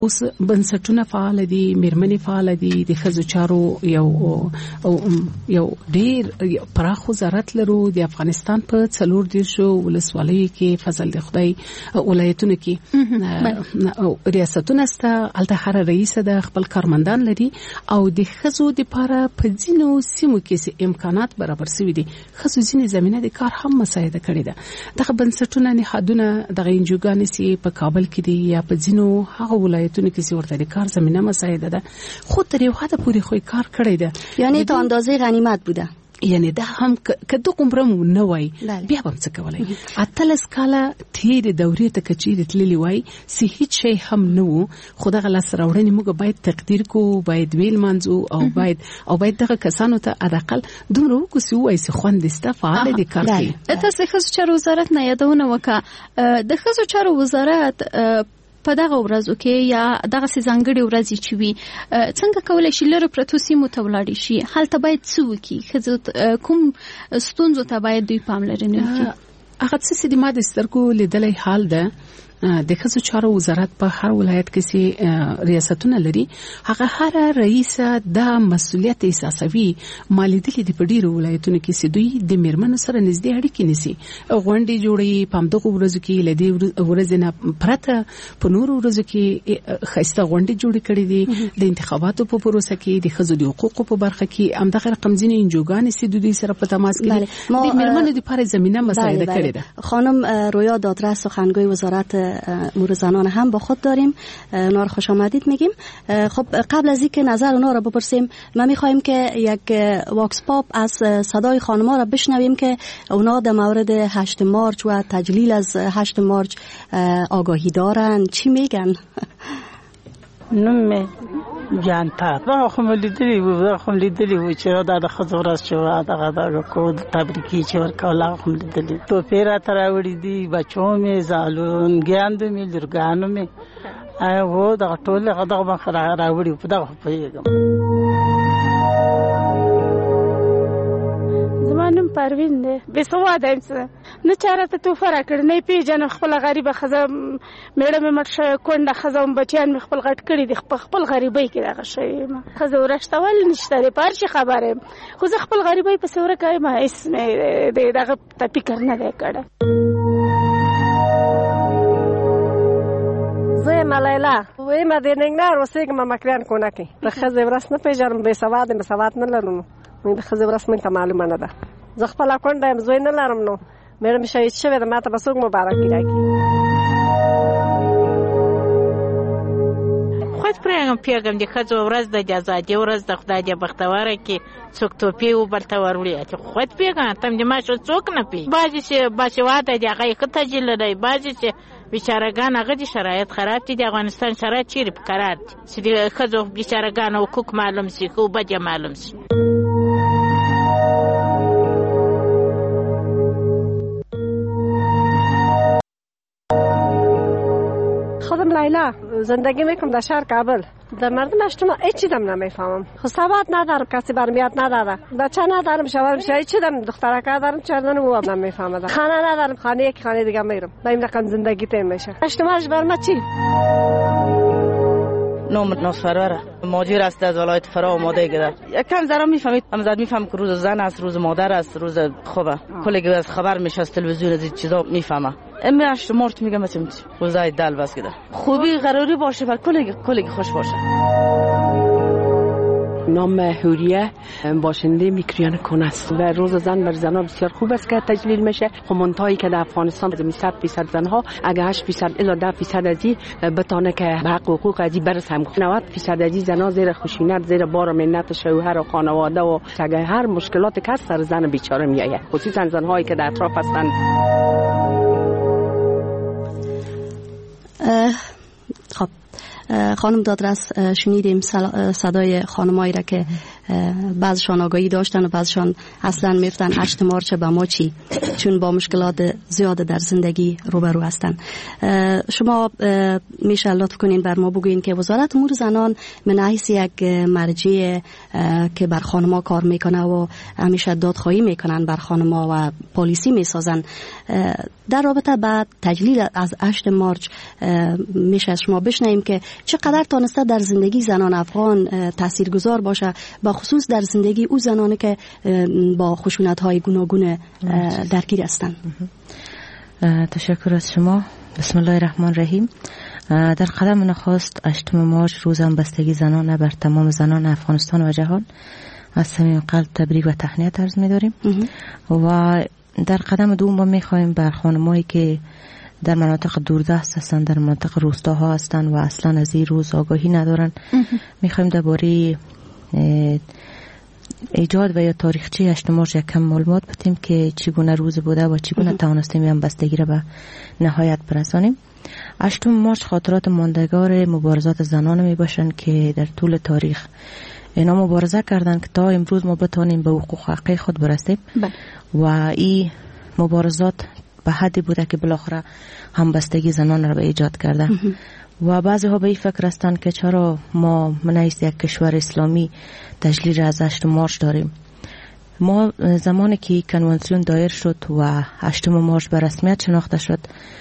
اوس بنسټونه فعال دي، میرمنې فعال دي، د ښځو چارو یو ډیر پراخ وزارت لرو د افغانستان په 14 ولسوالیو کې فضل د خدای ولایتونو کې ریاستونه سته، الته هر رئیس د خپل کارمندان لري او د ښځو لپاره په ځینو سیمو کې امکانات برابر شوي دي. ښځو ځینې زمينه د کار هم مساعده کړې ده. دغه بنسټونه نهادونه دغه انجوګانې سي په کابل کې دي یا په ځینو هغه ولایتونو کې چې ورته د کار زمينه مساعده ده، خو تر یو حد پورې خو کار کړی ده، یعنی تا اندازه غنیمت بوده. یعنی ده هم کده کومره نه وای بیا هم څه کولای. اتلس کاله تیر دورې ته کچیر تللی وای سي هیڅ شي هم نه وو، خو دغه لاس راوړنې موږ باید تقدیر کو، باید ویل منځو او باید دغه کسانو ته اقل دومره وکړو وای سي خوندسته فعال دي کار کوي. تاسو ښځو چارو وزارت نه یادونه وکړه، د ښځو چارو وزارت په دغه ورځو کې یا دغه ځانګړي ورځې چې وي څنګه کولای شي لره پرتو سیمو ته ولاړ شي؟ هلته باید څه وکړي؟ کوم ستونزو ته باید دوی پاملرنه وکړي؟ هغه څه چې ما د سترګو لیدلې حال ده، د ښځو چارو وزارت په هر ولایت کې سي ریاستونه لري، هغه هر رئیس د مسؤلیت احساسوي. مالیدلې د پډیرو ولایتونو کې سي دوی د میرمنو سره نږدې اړیکې نیسي، غونډې جوړي، پام دغه ورځو کې لدی ورځ نه پرته په نورو ورځو کې خسته غونډې جوړې کړې دي. د انتخاباتو په پروسه کې د ښځو د حقوقو په برخه کې همدغه رقم ځینې انجوګانې سي دوی سره په تماس کې د میرمنو لپاره زمينه مساعده کړې ده. خانم رویا دادرس سخنگوی وزارت امور زنان هم با خود داریم، اونا رو خوش آمدید میگیم. خب قبل از اینکه نظر اونا رو بپرسیم، ما میخوایم که یک واکس پاپ از صدای خانم‌ها رو بشنویم که اونا در مورد 8 مارچ و تجلیل از 8 مارچ آگاهی دارن. چی میگن؟ نم جانتا دا خو لیدلی و چې دا د خزورس چې دا کو تبریکی چې ورکولا خو لیدلی تو پیرا تراوړي دي بچو می زالون ګاند می لرګانو می او دا ټول غدغه بخره راوړي په دغه پیغام. زمانم پروین ده به سواد انسه نه چاره ته تو فرق کړ نه پیژن خپل غریب خزه میړه مې مرشه کونډه خزه بچیان مې خپل غټ کړی دي خپل غریبۍ کې دغه شی خزه ورشتول نشته پر شي خبره خو زه خپل غریبۍ په سوره کوي ما اسم دغه فکر نه دی کړه. زه ملیلا وې ما د ننګرهار اوسېږم مکران کونکي د خزه ورس نه پیژنم به سواد نه لرم مې د خزه ورس مې معلومه نه ده. زه خپل کونډه زوی نه لرم نو مې مې شهید شوه د ماته بسوک مبارکي راکړي. خود پیغام د خځو ورځ د آزادۍ ورځ د خدای د بختوره کې څوک توپی او بلته ورولې چې خود پیغام تم د ما شو څوک نه پی باجی چې بچواته د هغه کته جل دی باجی چې بیچارهګان هغه د شرایط خراب دي د افغانستان شرایط چیرې قرار دي چې د خځو بیچارهګان او حقوق معلوم شي خو بده معلوم شي. خودم لیلا زندگی میکنم در شهر کابل. در مردم اجتماع هیچی دم نمیفهمم. خب سواد ندارم، کسی برمیاد نداره، بچه ندارم، شوهرم هیچی دم دخترکه دارم چردن و هم نمیفهمم. خانه ندارم، خانه یک خانه دیگه میرم. با این رقم زندگی تیم میشه. اجتماعش بر ما چی؟ نام نصفراره ماجر است از ولایت فرا آماده گرفت. یکم ذره میفهمید، اما زد میفهم که روز زن است، روز مادر است، روز خوبه. کلی از خبر میشه از تلویزیون از این چیزا میفهمه. اما 8 مارچ میگم مثلا روزای دل بس کده. خوبی قراری باشه بر کلی خوش باشه. نام هوریه باشنده میکریان کن است و روز زن بر زنها بسیار خوب است که تجلیل میشه. خب منتهایی که در افغانستان 100% زنها اگه 8% الی 10% از این بتونه که به حق حقوق از این برسن 90% از این زنها زیر خشونت زیر بار منت شوهر و خانواده و اگه هر مشکلاتی که سر زن بیچاره میآید خصوصا زنهایی که در اطراف هستند. خب خانم دادرس شنیدیم صدای خانمایی را که بعضشان آگاهی داشتن و بعضشان اصلا میفتن 8 مارچ به ما چی، چون با مشکلات زیاد در زندگی روبرو هستن. شما میشه لطف کنین بر ما بگوین که وزارت امور زنان من حیث یک مرجع که بر خانم‌ها کار میکنه و همیشه دادخواهی میکنن بر خانم‌ها و پالیسی میسازن، در رابطه با تجلیل از 8 مارچ میشه شما بشنویم که چقدر تانسته در زندگی زنان افغان تاثیرگذار باشه، با خصوص در زندگی او زنانی که با خشونت‌های گوناگون درگیر هستند. تشکر از شما. بسم الله الرحمن الرحیم. در قدم نخست 8 مارچ روز همبستگی زنان بر تمام زنان افغانستان و جهان از صمیم قلب تبریک و تهنیت عرض می‌داریم و در قدم دوم ما می‌خوایم بر خانمایی که در مناطق دوردست هستند، در مناطق روستاها هستند و اصلا از این روز آگاهی ندارن، می‌خوایم درباره ایجاد و یا تاریخچه 8 مارچ یک کم معلومات بدیم که چگونه روز بوده و چگونه توانستیم همبستگی را به نهایت برسانیم. 8 مارچ خاطرات ماندگار مبارزات زنان می باشند که در طول تاریخ اینا مبارزه کردن که تا امروز ما بتانیم به حقوق حقیقی خود برسیم و این مبارزات به حدی بوده که بالاخره همبستگی زنان را به ایجاد کرده. و بعضی ها به این فکر هستند که چرا ما منعیس یک کشور اسلامی تجلیل از 8 مارچ داریم. ما زمانی که کنوانسیون دایر شد و 8 مارچ به رسمیت شناخته شد،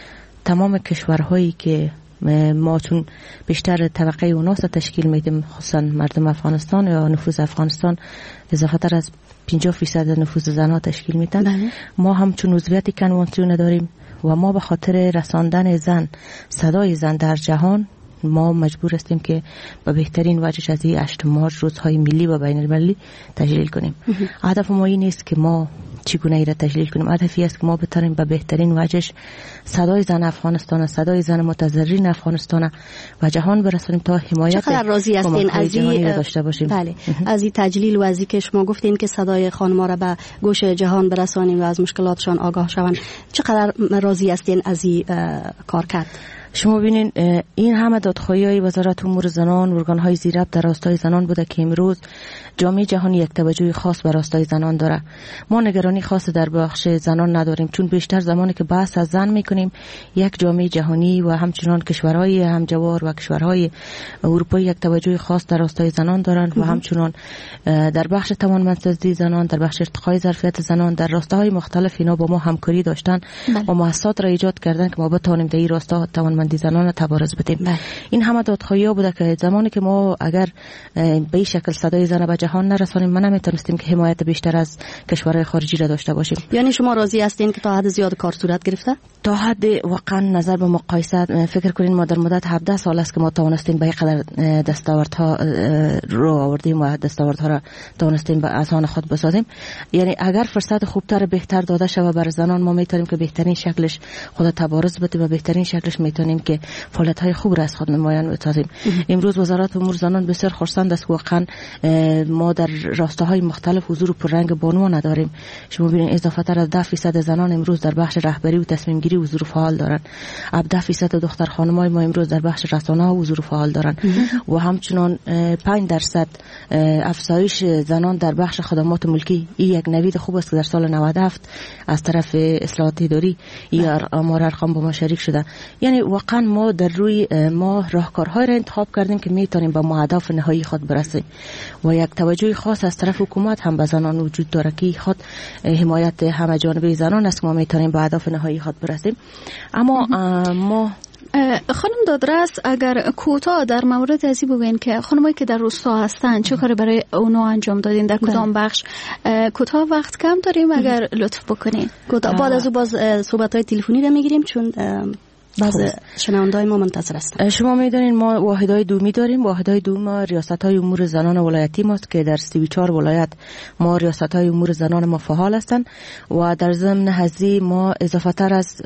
تمام کشورهایی که ما چون بیشتر طبقه اوناس تشکیل میدیم، خصوصا مردم افغانستان یا نفوذ افغانستان اضافه تر از 50% نفوذ زنها تشکیل میدن، ما هم چون عضویت کنوانسیون داریم و ما به خاطر رساندن زن، صدای زن در جهان، ما مجبور هستیم که به بهترین وجهش از این 8 مارچ روزهای ملی و بین المللی تجلیل کنیم. هدف ما این نیست که ما چگونه ای را تجلیل کنیم، هدفی است که ما بتونیم به بهترین وجهش صدای زن افغانستان، صدای زن متضررین افغانستان و جهان برسونیم تا حمایت چقدر راضی هستین از این داشته باشیم. بله، از این تجلیل و از این که شما گفتین که صدای خانم‌ها را به گوش جهان برسانیم و از مشکلاتشان آگاه شوند، چقدر راضی هستین از این کار کرد؟ شما ببینید این همه دادخواهی‌های وزارت امور زنان، ارگان‌های زیربط در راستای زنان بوده که امروز جامعه جهانی یک توجه خاص به راستای زنان داره. ما نگرانی خاص در بخش زنان نداریم، چون بیشتر زمانی که بحث از زن میکنیم، یک جامعه جهانی و همچنان کشورهای همجوار و کشورهای اروپایی یک توجه خاص در راستای زنان دارند و همچنان در بخش توانمندسازی زنان، در بخش ارتقای ظرفیت زنان در راستاهای مختلف اینا با ما همکاری داشتن و مؤسسات را ایجاد کردن که ما بتوانیم در این راستا توانمندی زنان را تبارز بدیم. این همه دادخواهی‌ها بوده که زمانی که ما اگر به این شکل صدای زن به جهان نرسانیم، ما نمیتونستیم که حمایت بیشتر از کشورهای خارجی را داشته باشیم. یعنی شما راضی هستین که تا حد زیاد کار صورت گرفته؟ تا حد واقعا نظر به مقایسه فکر کنین ما در مدت 17 سال است که ما توانستیم به این قدر دستاوردها رو آوردیم و دستاوردها را توانستیم به آسان خود بسازیم. یعنی اگر فرصت خوبتر بهتر داده شود بر زنان، ما میتونیم که بهترین شکلش خود تبارز بدیم و بهترین شکلش میتونیم که فعالیت‌های خوب را از خود نمایان بسازیم. امروز وزارت امور زنان بسیار خرسند است واقعا ما در راستاهای مختلف حضور پررنگ بانو نداریم. شما ببینید اضافه تر از 10% زنان امروز در بخش رهبری و تصمیم گیری حضور فعال دارند. 17% دختر خانم‌های ما امروز در بخش رسانه‌ها حضور فعال دارند و همچنان 5% افزایش زنان در بخش خدمات ملکی. این یک نوید خوب است که در سال 97 از طرف اصلاحات اداری این آمار ارقام با ما شریک شده. یعنی واقعا ما در روی ما راهکارهای را انتخاب کردیم که میتونیم به هدف نهایی خود برسیم و یک توجه خاص از طرف حکومت هم به زنان وجود داره که خود حمایت همه جانبه زنان است که ما میتونیم به هدف نهایی خود برسیم. اما ما خانم دادرس اگر کوتاه در مورد ازی بگوین که خانمایی که در روستا هستن چه کاری برای اونا انجام دادین، در کدام بخش؟ کوتاه وقت کم داریم، اگر لطف بکنین کوتاه. بعد از او باز صحبت‌های تلفنی را میگیریم چون بعض شنونده‌های ما منتظر هستند. شما میدونین ما واحدهای دومی داریم. واحدهای دوم ریاست‌های امور زنان ولایتی ماست که در 34 ولایت ما ریاست‌های امور زنان ما فعال هستند و در ضمن هذه ما اضافه تر از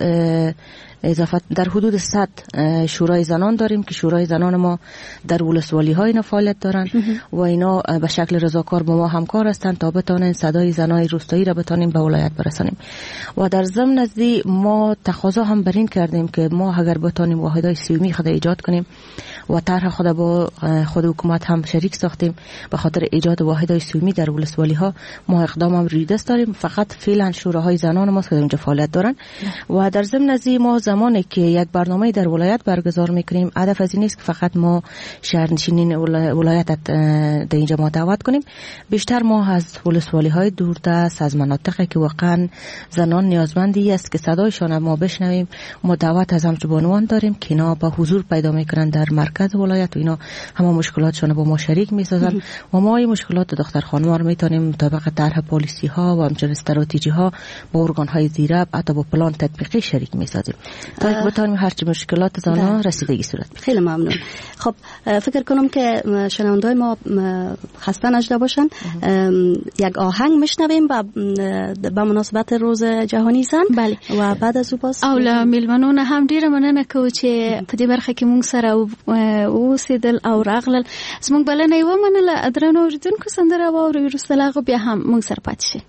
در حدود 100 شورای زنان داریم که شورای زنان ما در ولسوالی‌های اینا فعالیت دارن و اینا به شکل رضاکار با ما همکار هستند تا بتونن صدای زنای روستایی را بتونیم به ولایت برسانیم. و در ضمن از ما تقاضا هم بر این کردیم که ما اگر بتونیم واحدهای سیومی خود ایجاد کنیم و طرح خود با خود حکومت هم شریک ساختیم به خاطر ایجاد واحدهای سومی در ولسوالی ها. ما اقدام هم روی دست داریم، فقط فعلا شوراهای زنان ما که اونجا فعالیت دارن و در ضمن از ما زمانی که یک برنامه در ولایت برگزار میکنیم هدف از این نیست که فقط ما شهرنشینین ولایت در اینجا ما دعوت کنیم، بیشتر ما از ولسوالی های دوردست، از مناطقی که واقعا زنان نیازمندی است که صدایشان ما بشنویم، ما دعوت از همچوبانوان داریم که اینا با حضور پیدا میکنن در مرکز ولایت و اینا همه مشکلاتشون با ما شریک میسازن و ما این مشکلات دختر خانم رو میتونیم مطابق طرح پالیسی ها و همچنین استراتژی ها با ارگان های زیرا حتی با پلان تطبیقی شریک میسازیم تا اینکه بتونیم هر چی مشکلات زنان رسیدگی صورت. خیلی ممنون. خب فکر کنم که شنوندای ما خسته نشده باشن. یک آهنگ میشنویم با مناسبت روز جهانی زن. بله. و بعد از او باز او میلمنون هم ډیره مننه کوم چې په دې برخه کې مونږ سره اوسېدل او راغلل. زموږ بلنه یې ومنله. درنو اوریدونکو سندره واورئ، وروسته له هغه بیا هم مونږ سره پاتې شئ.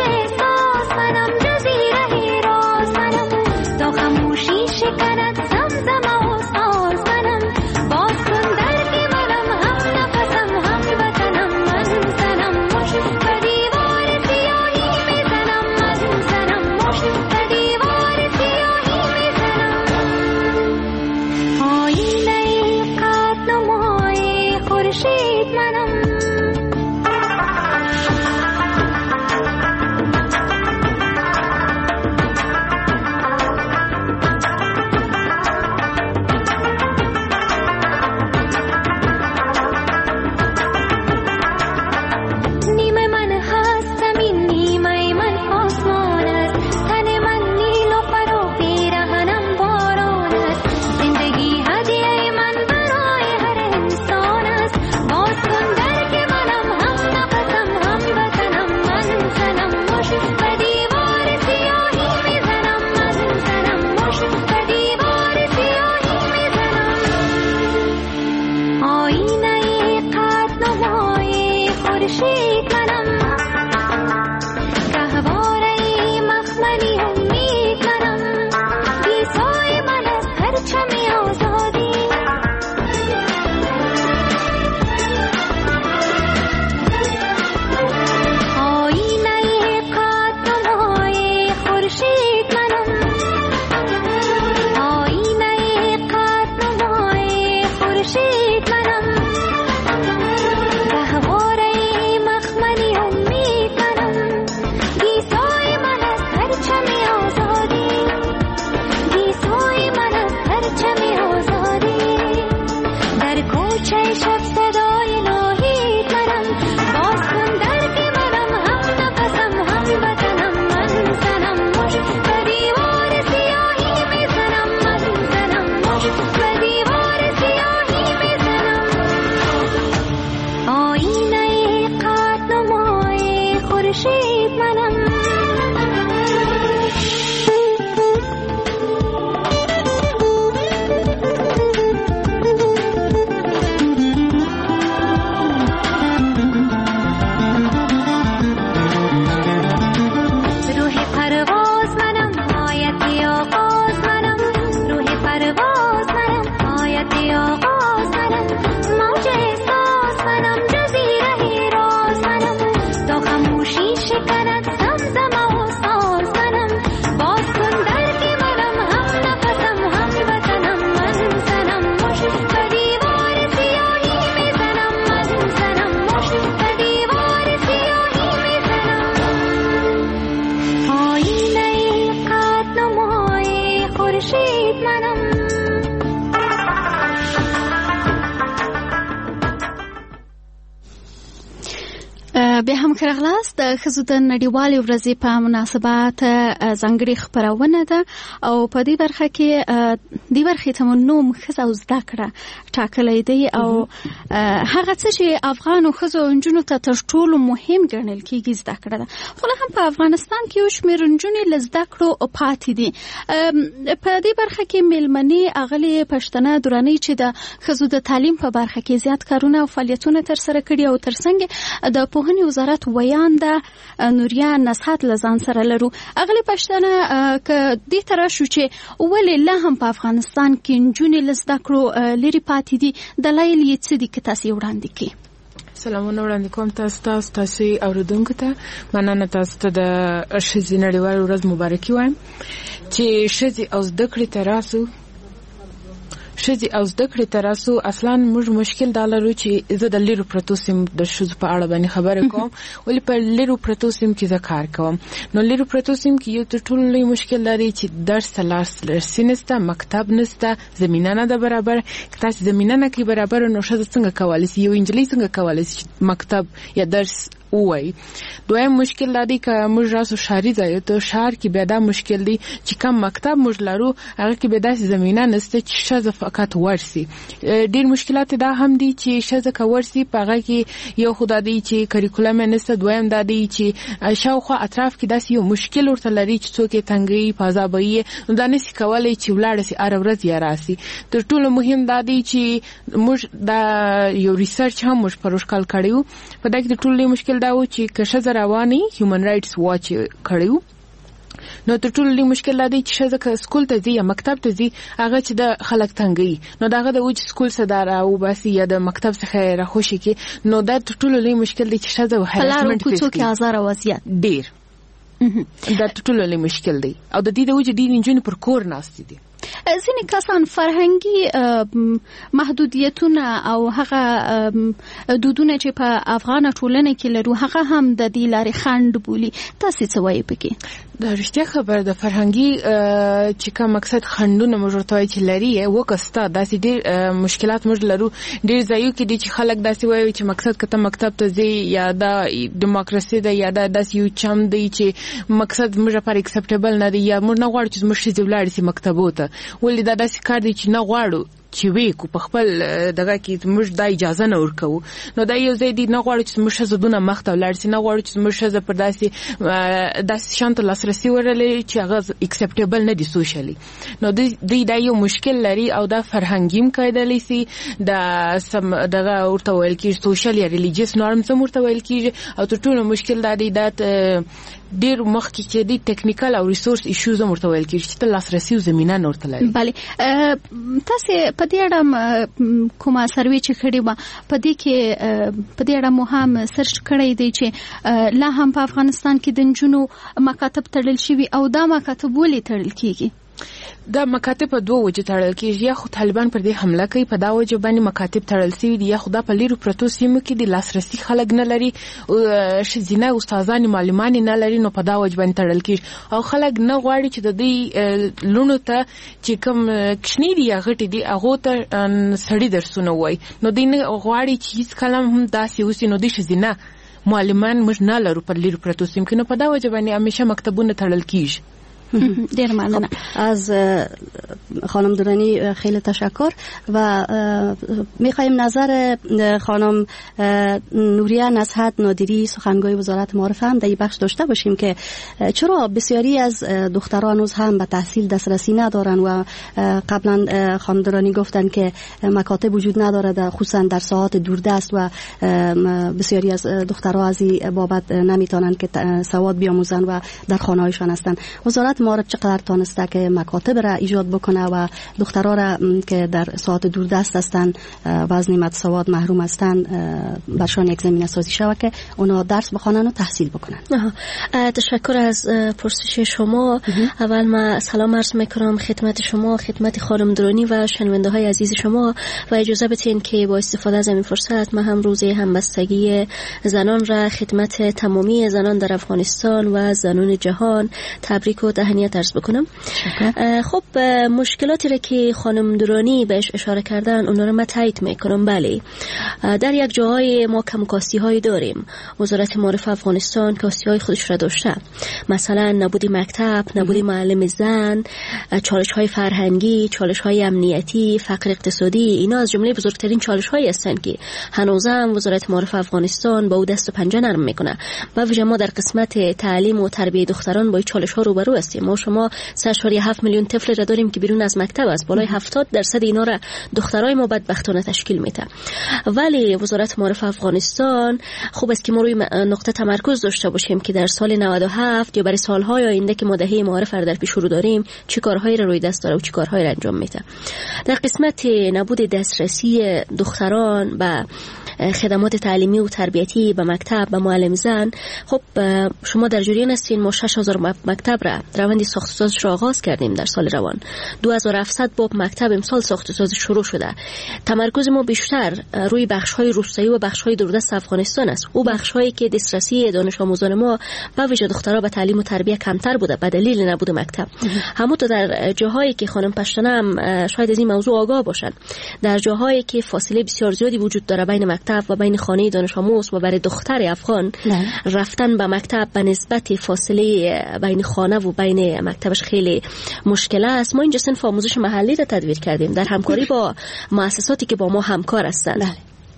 خاموشی شکند بیا هم کرغلاس د ښځو د نړیوالې ورځې په مناسبت ځانګړې خپرونه ده او په دې برخه کې دې برخې ته مو نوم ښځه او زده کړه ټاکلی دی او هغه څه چې افغانو ښځو او نجونو ته تر ټولو مهم ګڼل کېږي زده کړه ده. خو لا هم په افغانستان کې یو شمېر نجونې له زده کړو پاتې دي. په دې برخه کې میلمنې اغلې پښتنه درانۍ چې د ښځو د تعلیم په برخه کې زیات کارونه او فعالیتونه ترسره کړي او ترڅنګ د پوهنې وزارت ویانده نوریا نصحت لزان سره لرو. اغلی پښتنه که دې تر شو چې ولې لا هم په افغانستان کې نجونې له زده کړو لرې پاتې دي دلایل یې څه دي که تاسو یې وړاندې کړئ؟ سلامونه وړاندې کوم تاسو اوریدونکو ته. مننه تاسو ته د ښځې نړیواله ورځ مبارکي وایم چې ښځې او زده کړې ته راسو. اصلا موږ مشکل دا لرو چې زه د لرو پرتو سیمو د ښځو په اړه باندې خبرې کوم ولې په لرو پرتو سیمو کې زه کار کوم. نو لرو پرتو سیمو کې یو تر ټولو لوی مشکل لري چې درس ته لاسرسی نشته، مکتب نشته، زمینه نه ده برابر. که تاسو زمینه نه کې برابر نو ښځه څنګه کولی شي، یو نجلۍ څنګه کولی شي مکتب یا درس وای. دویم مشکل دا دی که موږ راسو ښاري ځایو ته، ښار کې بیا دا مشکل دی چې کم مکتب موږ لرو هغه کې بیا داسې زمینه نشته چې ښځه فقط ورسي. ډېر مشکلات دا هم دي چې ښځه که ورسي په هغه کې یو خو دا دی چې کریکولم یې نشته، دویم دا دی چې شاوخوا اطراف کې داسې یو مشکل ورته لري چې څوک یې تنګوي، فضابوي، نو دا نشي کولی چې ولاړه سي هره ورځ یا راسي. تر ټولو مهم دا دی چې موږ دا یو ریسرچ هم موږ پروژ کال کړی و، په دا کې د ټولو مشکل دا و چې که ښځه رواني هیومن رایټس واچ کړی و. نو تر ټولو لوی مشکل دا دی چې ښځه که سکول ته ځي یا مکتب ته ځي هغه چې د خلک تنګوي، نو د هغه د وجې سکول څخه دا راوباسي یا د مکتب څخه راخوشي کړي، نو دا تر ټولو لوی مشکل دی چې ښځه هراسمنټ کوڅو کې ازار او اذیت ډېر دا تر ټولو لوی مشکل دی او د دې د وجې ډېرې نجونې پر کور ناستې دي. ځینې کسان فرهنګي محدودیتونه او هغه دودونه چې په افغان ټولنه کې لرو هغه هم د دې لارې خنډ بولي. تاسو څه وایي پکې؟ دا رښتیا خبره ده. فرهنګي چې کوم مقصد خنډونه موږ ورته وایي چې لري وکسته داسې ډېر مشکلات موږ لرو. ډېر ځایو کې دي چې خلک داسې وایي چې مقصد که ته مکتب ته ځې یا دا ډیموکراسي ده یا دا داسې یو چم دی چې مقصد موږ لپاره اکسپټیبل نه دی یا موږ نه غواړو چې زموږ ښځې ولاړې شي مکتبو ته. ولې دا داسې کار دی چې نه غواړو چې وې کو په خپل دغه کې موږ دا اجازه نه ورکوو. نو دا یو ځای دی نه غواړو چې موږ ښځه دونه مخته ولاړ شي، نه غواړو چې موږ ښځه پر داسې شانته لاسرسي ولري چې هغه اکسپټیبل نه دي سوشلی. نو دوی دا یو مشکل لري او دا فرهنګي هم کېدلی شي، دغه ورته ویل کېږي سوشل یا ریلیجیس نورمز هم ورته ویل کېږي. او تر ټولو مشکل دا دی دا ډېر مخکې چې دی ټیکنیکل او ریسورس ایشوز هم ورته ویل کېږي چې ته لاسرسي او زمینه نه ورته لري. بله تاسې په دې اړه کومه سروې چې کړې وه په دې اړه مو هم سرچ کړی دی چې لا هم په افغانستان کې د نجونو مکاتب تړل شوي او دا مکاتب ولې تړل کېږي؟ دا مکاتب په دوه وجه تړل کېږي. یا خو طالبان پر دې حمله کوي په دا وجه باندې مکاتب تړل شوي دي، یا خو دا په لرو پرتو سیمو کې د لاسرسي خلک نه لري، ښځینه استادان معلمان نه لري، نو په دا وجه باندې تړل کېږي. او خلک نه غواړي چې د دې لونو ته چې کوم کښنی دي یا غټي دي هغه ته سړي درسونه وای، نو دوی نه غواړي چې هیڅ کلم هم داسې اوسي. نو دوی ښځینه معلمان موږ نه لرو په لرو پرتو سیمو کې، نو په دا وجه باندې همیشه مکتبونه تړل کېږي. دیر ممنونم از خانم درانی. خیلی تشکر و میخوایم نظر خانم نوریه نصحت نادری سخنگوی وزارت معارفه هم در این بخش داشته باشیم که چرا بسیاری از دختران هم به تحصیل دسترسی ندارن و قبلا خانم درانی گفتن که مکاتب وجود نداره خصوصا در ساعات دوردست و بسیاری از دخترها از این بابت نمیتونن که سواد بیاموزن و در خانه‌هایشان هستن. وزارت معارف چقدر تانسته که مکاتب را ایجاد بکنه و دخترها را که در ساعات دوردست هستن و از نعمت سواد محروم هستن برشان یک زمینه سازی شود که اونا درس بخوانن و تحصیل بکنن؟ تشکر از پرسش شما. اول من سلام عرض میکنم خدمت شما، خدمت خانم درانی و شنونده های عزیز شما و اجازه بدین که با استفاده از این فرصت من هم روز همبستگی زنان را خدمت تمامی زنان در افغانستان و زنان جهان تبریک و تهنیت عرض بکنم. خب مشکلاتی را که خانم درانی بهش اشاره کردن اونا رو من تایید میکنم. بله، در یک جاهای ما کمکاستی هایی داریم. وزارت معارف افغانستان کاستی های خودش را داشته، مثلا نبودی مکتب، نبودی معلم زن، چالش های فرهنگی، چالش های امنیتی، فقر اقتصادی. اینا از جمله بزرگترین چالش هایی هستند که هنوزم وزارت معارف افغانستان با او دست و پنجه نرم میکنه. و ویژه ما در قسمت تعلیم و تربیت دختران با این چالش ها روبرو هستیم. ما شما 3.7 میلیون طفل را داریم که بیرون از مکتب است. بالای 70% اینا را دخترای ما بدبختانه تشکیل میده. ولی وزارت معارف افغانستان خوب است که ما روی نقطه تمرکز داشته باشیم که در سال 97 یا برای سالهای آینده که ما دهه معارف را در پیش رو داریم چه کارهایی را روی دست داره و چه کارهایی را انجام میده. در قسمت نبود دسترسی دختران به خدمات تعلیمی و تربیتی به مکتب به معلم زن، خب شما در جریان هستین ما 6000 مکتب را روند ساخت و سازش را آغاز کردیم در سال روان. 2700 باب مکتب امسال ساخت و سازش شروع شده. تمرکز ما بیشتر روی بخش‌های روستایی و بخش‌های دوردست افغانستان است. او بخش‌هایی که دسترسی دانش آموزان ما به ویژه دخترها به تعلیم و تربیت کمتر بوده به دلیل نبود مکتب. همونطور در جاهایی که خانم پشتنه هم شاید از این موضوع آگاه باشن، در جاهایی که فاصله بسیار زیادی وجود داره بین مکتب و بین خانه دانش آموز و برای دختر افغان رفتن به مکتب به نسبت فاصله بین خانه و بین مکتبش خیلی مشکل است. ما اینجا صنف آموزش محلی را تدویر کردیم در همکاری با مؤسساتی که با ما همکار هستند.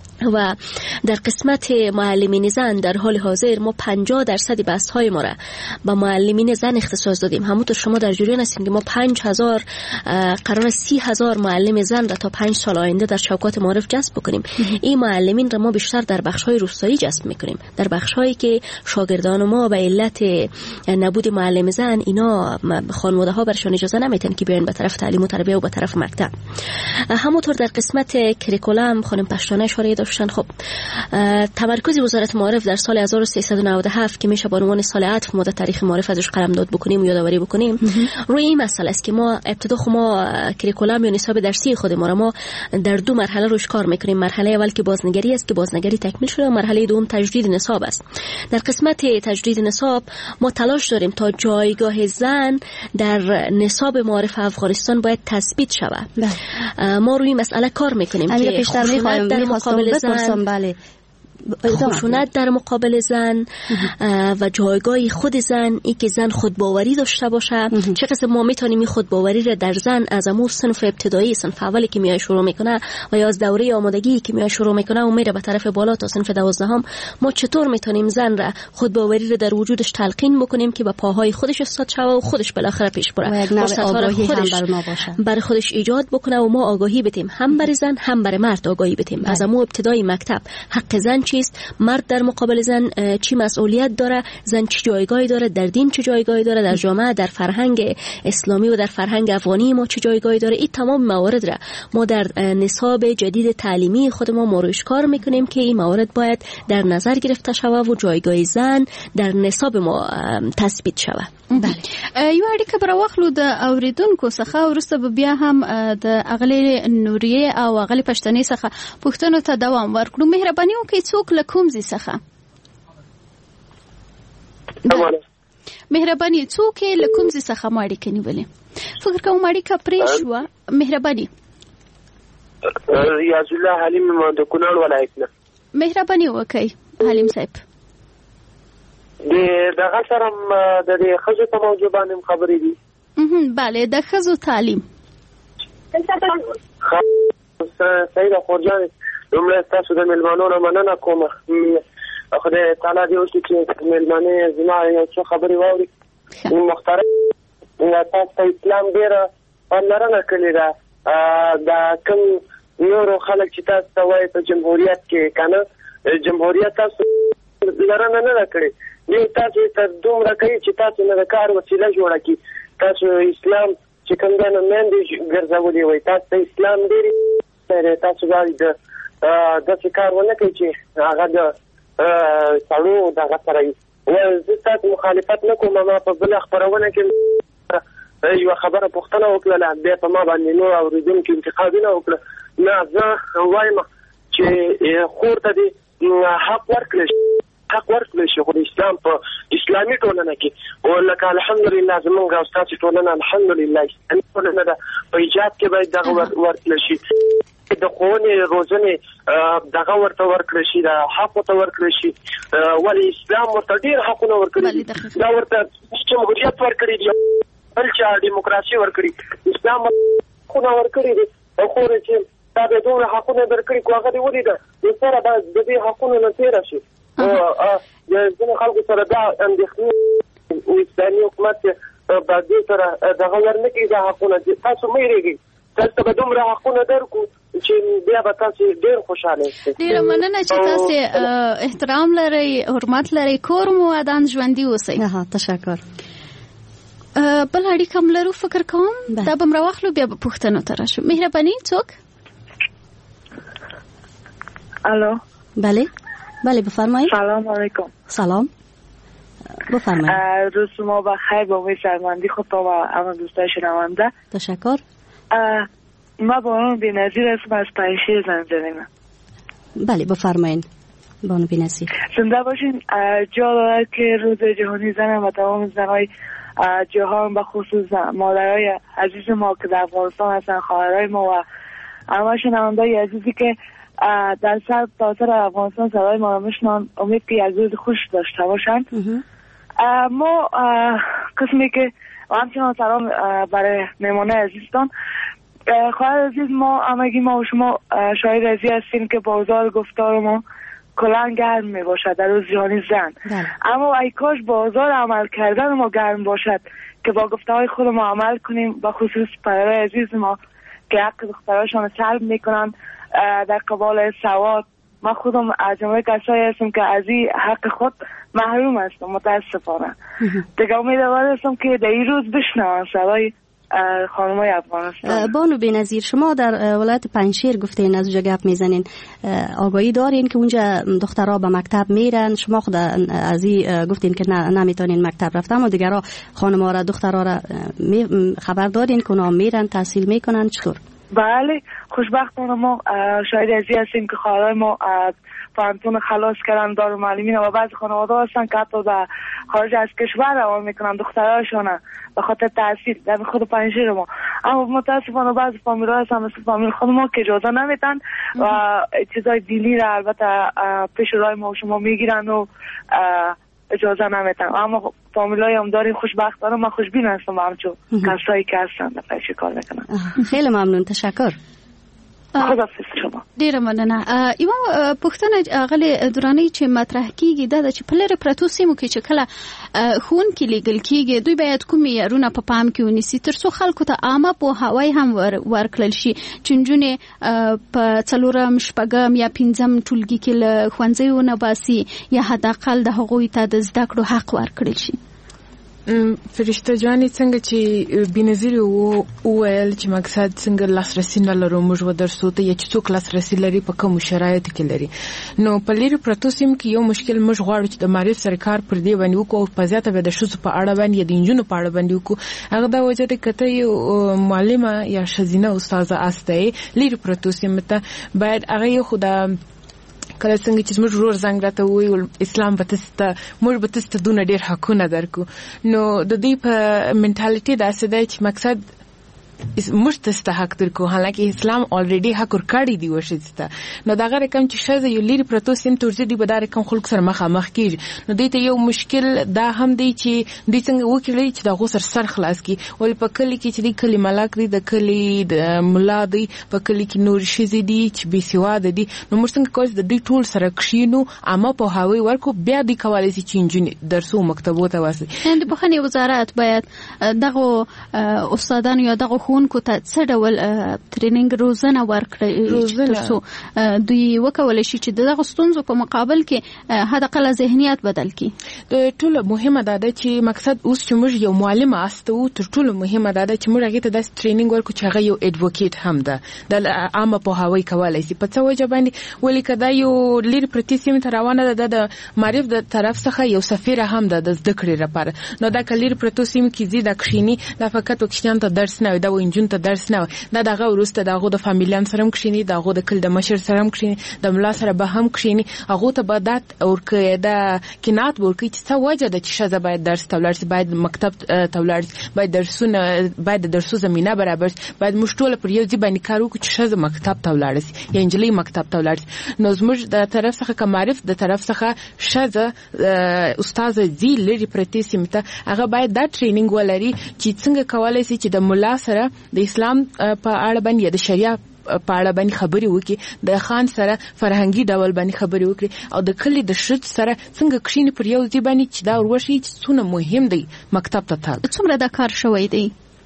و در قسمت معلمین زن در حال حاضر ما 50% بحث‌های ما را با معلمین زن اختصاص دادیم. همونطور شما در جریان هستین که ما 5000 قرار 30000 معلم زن را تا 5 سال آینده در چوکات معارف جذب بکنیم. این معلمین را ما بیشتر در بخش‌های روستایی جذب می‌کنیم، در بخش‌هایی که شاگردان ما به علت نبود معلم زن اینا خانواده‌ها برشان اجازه نمیدن که بیان به طرف تعلیم و تربیت و به طرف مکتب. همونطور در قسمت کریکولم خانم پشتانه اشاره داشتن. خب تمرکز وزارت معارف در سال 1397 که میشه به عنوان سال عطف ما در تاریخ معارف ازش قلمداد بکنیم و یادآوری بکنیم روی این مسئله است که ما ابتدا ما کریکولم یا نصاب درسی خود ما را ما در 2 مرحله روش کار میکنیم. مرحله اول که بازنگری است که بازنگری تکمیل شده، مرحله دوم تجدید نصاب است. در قسمت تجدید نصاب ما تلاش داریم تا جایگاه زن در نصاب معارف افغانستان باید تثبیت شود. ما روی مسئله کار میکنیم که بیشتر میخوایم در مقابل زن بله خشونت در مقابل زن و جایگاه خود زن، ای که زن خودباوری داشته باشه. چه قسم ما میتونیم این خودباوری را در زن از امو صنف ابتدایی، صنف اولی که میای شروع میکنه و یا از دوره آمادگی که میای شروع میکنه و میره به طرف بالا تا صنف 12 ما چطور میتونیم زن را خودباوری را در وجودش تلقین بکنیم که به پاهای خودش استاد شه و خودش بالاخره پیش بره، فرصت‌ها را خودش برای خودش ایجاد بکنه و ما آگاهی بدیم، هم برای زن هم برای مرد آگاهی بدیم. از امو ابتدایی مکتب حق زن چیست، مرد در مقابل زن چی مسئولیت داره، زن چی جایگاهی داره، در دین چه جایگاهی داره، در جامعه، در فرهنگ اسلامی و در فرهنگ افغانی ما چه جایگاهی داره. این تمام موارد را ما در نصاب جدید تعلیمی خود ما روش کار میکنیم که این موارد باید در نظر گرفته شود و جایگاه زن در نصاب ما تثبیت شود. بله. یو اړیکه بر واخلو د اوریدونکو څخه ورسته بیا هم د اغلی نوریه او اغلی پښتنې څخه پښتنو ته دوام ورکړو. مهرباني وکړئ څوک له کوم ځای څخه؟ مهرباني څوک له کوم ځای څخه ما اړیکه نیولې؟ فکر کوم اړیکه پرې شوه. مهرباني ریاض الله حلیم د کونړ ولایت نه. مهرباني وکړئ حلیم صاحب. دغه سره د ښځو په موضوع باندې خبرې دي. بله د ښځو تعلیم. سیده خورجان لومړی ستاسو د مېلمانو نه مننه کوم. خدای تعالی دې وکړي چې مېلمانې زما یو څه خبرې واوري. محترم تاسو ته اسلام ډېره پاملرنه کړې ده. دا کوم نورو خلک چې تاسو ته وایي په جمهوریت کې که نه جمهوریت تاسو لرنه نه ده کړې. دوی تاسو ته دومره کوي چې تاسو نه د کار وسیله جوړه کړي. تاسو اسلام چې کوم دی نو میندې ګرځولې وایي. تاسو ته اسلام ډېرې تاسو باید داسې کار ونه کوي چې هغه د سړو دغه سره وي. زه تاسو مخالفت نه کوم. ما په بله خپرونه کې یوه خبره پوښتنه وکړله، بیا په ما باندې نور اورېدونکي انتقادونه وکړه. نه زه وایم چې خور ته دې حق ورکړل شي. حق ورکړل شي خو د اسلام په اسلامي ټولنه کې او لکه الحمدلله زمونږ او ستاسو ټولنه الحمدلله اسلامي ټولنه ده په ایجاد کې باید دغه ورکړل شي د ښوونې روزنې دغه ورته ورکړل شي د حق ورته ورکړل شي ولې اسلام ورته ډېر حقونه ورکړي دا ورته جمهوریت ورکړي دي بل چا ډیموکراسي ورکړي اسلام حقونه ورکړي دي او خو چې دا د دوه حقونه درکړي خو هغه دی ولیده د سره د دې حقونه نه تیر شي او ځینې خلکو سره دا اندېښنې او اسلامي حکومت باید سره دغه ورنکړي دا حقونه تاسو مې ریږي تاسو به دومره حقونه درکو چې بیا به تاسو ډېر خوشاله شئ. ډېره مننه چې تاسو احترام لرئ، حرمت لرئ، کور مو ودان ژوندي اوسئ. تشکر. بل اړیکه هم لرو فکر کوم دا به راواخلو بیا به پوښتنو ته راشو. مهرباني څوک؟ الو. بله بفرمایید. سلام علیکم. سلام بفرمایید. روز شما بخیر با امید شرمندی خود و همه دوستای شنونده. تشکر. ما بانو بی‌نظیر اسم از پنجشیر زنگ زدیم. بله بفرمایید بانو بی‌نظیر. زنده باشین. جا دارد که روز جهانی زن و تمام زنهای جهان به خصوص مادرای عزیز ما که در افغانستان هستن، خواهرای ما و همه شنوندای عزیزی که در سر تاثر افغانستان صدای ما رو میشنون، امید که یک روز خوش داشته باشن. ما قسمی که همچنان سلام برای مهمانه عزیزتان. خواهر عزیز، ما همگی ما و شما شاهد ازی هستیم که بازار گفتار ما کلان گرم می باشد در روز جهانی زن. اما ای کاش بازار عمل کردن ما گرم باشد که با گفته‌های خود ما عمل کنیم، با خصوص پدرای عزیز ما که حق دختراشان سلب میکنن در قبال سواد. ما خودم از جمله کسایی هستم که از این حق خود محروم هستم متاسفانه. دیگه امیدوار هستم که در این روز بشنوم صدای خانمای افغانستان. بانو بی‌نظیر، شما در ولایت پنجشیر گفتین از اونجا گپ میزنین، آگاهی دارین که اونجا دخترها به مکتب میرن؟ شما خود از این گفتین که نمیتونین مکتب رفتن، اما دیگرها خانم‌ها را دخترها را خبر دارین که اونا میرن تحصیل میکنن؟ چطور؟ بله، خوشبختانه ما شاید ازی هستیم که خواهرای ما از پانتون خلاص کردن دارالمعلمین و بعضی خانواده هستن که حتی در خارج از کشور روان میکنن دخترهاشون به خاطر تحصیل در خود پنجشیر ما. اما متاسفانه بعضی فامیل‌ها هستن مثل فامیل خود ما که اجازه نمیدن و چیزای دینی را البته پیش روی ما و شما میگیرن و اجازه نمیدن. اما فامیلای هم داریم خوشبختانه. من خوشبین هستم با همچون کسایی که هستن در پیش کار میکنن. خیلی ممنون، تشکر. خداحافظ شما. ډیره مننه. یو پوښتنه غلې درانه چې مطرح کیږي دا چې په لری پرتو سیمو کې چې کله خون کې لیږل کیږي دوی باید کوم معیارونه په پام کې ونیسي ترڅو خلکو ته عامه پوهاوی هم ورکړل شي چې نجونې په څلورم شپږم یا پنځم ټولګي کې له ښوونځیو نه باسي یا حداقل د هغوی ته د زده کړو حق ورکړل شي. فرشته جانې څنګه چې بېنظیر وویل چې مقصد څنګه لاسرسي نه لرو موږ و درسو ته یا چې څوک لاسرسي لري په کومو شرایطو کې لري. نو په لرې پرتو سیمو کې یو مشکل موږ غواړو چې د معرف سره کار پر دې باندې وکړو او په زیاته به د ښځو په اړه باندې یا د نجونو په اړه باندې وکړو. هغه دا وجه ده که ته یو معلمه یا ښځینه استاده استه لرې پرتو سیمو ته باید هغه یو خو د کله څنګه چې موږ ورور زنګ راته وویل اسلام به تاسو ته موږ به تاسو ته دونه ډېر حقونه درکو. نو د دې په منټالیټي داسې دی چې مقصد موږ تاسو ته حق درکو حالانکه اسلام الریډي حق ورکړی دی وشته. نو دا غره کم چې ښځه یو لري پرتو سیم تورځي دی به دا کم خلک سره مخامخ کیږي. نو دې ته یو مشکل دا هم دی چې دې څنګه وکړي چې دا غوسر سر خلاص کی ول په کلی کې چې دی کلی ملک دی د کلی د مولا دی په کلی کې نور شي دي چې بي سواد دي. نو موږ څنګه کوی د دې ټول سره کښینو اما په هاوی ورکو بیا دی کولای شي چې انجینر درسو مکتبو ته واسي. د بخښنې وزارت باید دغه استادانو یا دغه خونکو ته څه ډول ټریننګ روزنه ورکړي ترڅو دوی وکولای شي چې دغه ستونزو په مقابل کې حداقل ذهنیت بدل کړي. د ټولو مهمه ده چې مقصد اوس چې موږ یو معلم استو تر ټولو مهمه ده چې موږ هغه ته د ټریننګ ورکو چې هغه یو اډوکیټ هم ده د عامه په هاوی کولای شي په څه وجه باندې ولې کدا یو لیر پرتیسیم ته روانه ده د معرف د طرف څخه یو سفیر هم ده د ذکر لپاره. نو دا کلیر پرتوسیم کې زیاده کښینی دا فقط وکشتان ته درس نه دا و انجون ته درس نه دا دغه ورسته دغه د فامیلیان سره هم کښینی دغه د کل د مشر سره هم کښینی د ملا سره به هم کښینی هغه ته بدات ورکه دا کینات ورکه چې څه وجه د چې شزه باید درس تولر سي باید مکتب تولر باید درسونه باید درسو زمينه برابر باید مشټوله پر یو ځای باندې کار وکړو چې شزه مکتب تولر سي یا انجلي مکتب تولر سي نو زموږ د طرف څخه کمعرف د طرف څخه شزه استاد زی لري پرتی سیمته هغه باید دا ټریننګ ولري چې څنګه کولای شي چې د ملا سره د اسلام په اړه باندې د شریعت په اړه باندې خبري وکړي د خان سره فرهنګي ډول باندې خبري وکړي او د کلی د شت سره څنګه کښینی پر یو ځای باندې چې دا ورشي چې څونه مهم دی مکتب ته تګ څومره دا کار شوی دی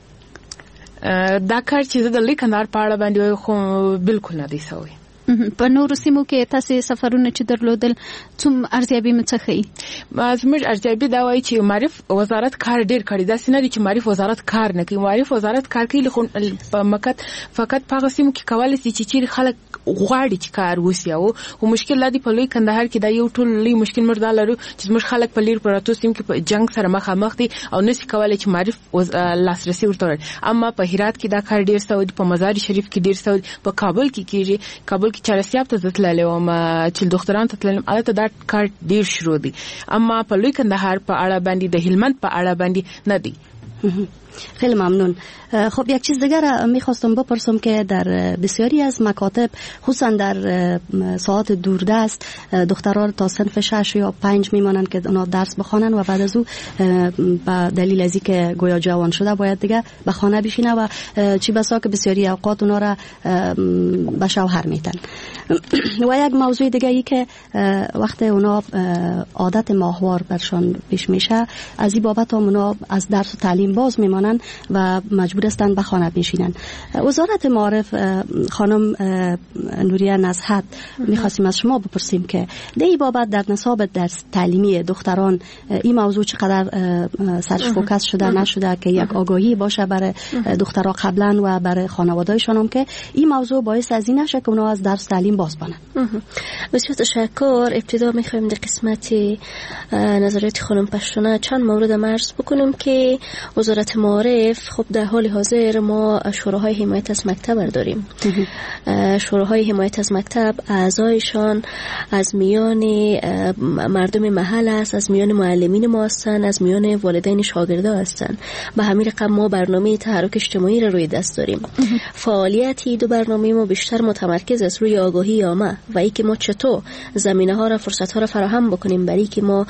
دا کار چې د لیکندار په اړه باندې خو بالکل نه دی سوی په نورو سیمو کې تاسو سفرونه چې درلودل څوم ارزیابي مڅخی زموږ ارزیابي دا وایي چې معرف وزارت کار ډیر کړی دا سيناري چې معرف وزارت کار نه کوي معرف وزارت کار کوي خو په مکت فقط په سیمو کې کولای شي چې خلک غواړي چې کار وسی او مشکل لدی په لوی کندهار کې دا یو ټول لوی مشکل مردا لرو چې زموږ خلک په لیر پراتو سیم کې په جنگ سره مخامخ دي او نسی کولای چې معرف لاسرسي ورته اما په هرات کې دا کار ډیر سعودي په مزار شریف کې ډیر سعودي په کابل کې کیږي کابل کې چارسیاب ته تللی او ما چې دکتوران ته تلم البته دا کار ډیر شروع دي اما په لوی کندهار په اړه باندې د هلمند په اړه باندې نه دي خیلی ممنون. خب یک چیز دیگر میخواستم بپرسم که در بسیاری از مکاتب خصوصا در ساعات دوردست دخترها تا صنف 6 یا 5 میمانند که اونا درس بخوانن و بعد از او به دلیل از اینکه گویا جوان شده باید دیگه به خانه بشینه و چی بسا که بسیاری اوقات اونا را به شوهر میتن. و یک موضوع دیگه ای که وقت اونا عادت ماهوار برشان پیش میشه از این بابت اونا از درس و تعلیم باز میمانن و مجبور هستن به خانه بنشینن. وزارت معارف خانم نوریه نزهت میخواستیم از شما بپرسیم که این بابت در نصاب درس تعلیمی دختران این موضوع چقدر سرش فوکس شده نشده که یک آگاهی باشه برای دخترها قبلا و برای خانواده‌شان هم که این موضوع باعث از این نشه که اونا از درس تعلیم باز بانن. بسیار تشکر. ابتدا میخوایم در قسمت نظریات خانم پشتونه چند مورد مرز بکنیم که وزارت معارف خب در حال حاضر ما شوراهای حمایت از مکتب داریم. شوراهای حمایت از مکتب اعضایشان از میان مردم محل است، از میان معلمین ما هستند، از میان والدین شاگردا هستند. به همین رقم ما برنامه تحرک اجتماعی را روی دست داریم. فعالیتی دو برنامه ما بیشتر متمرکز است روی آگاهی عامه و اینکه ما چطور زمینه‌ها را فرصت‌ها را فراهم بکنیم برای که ما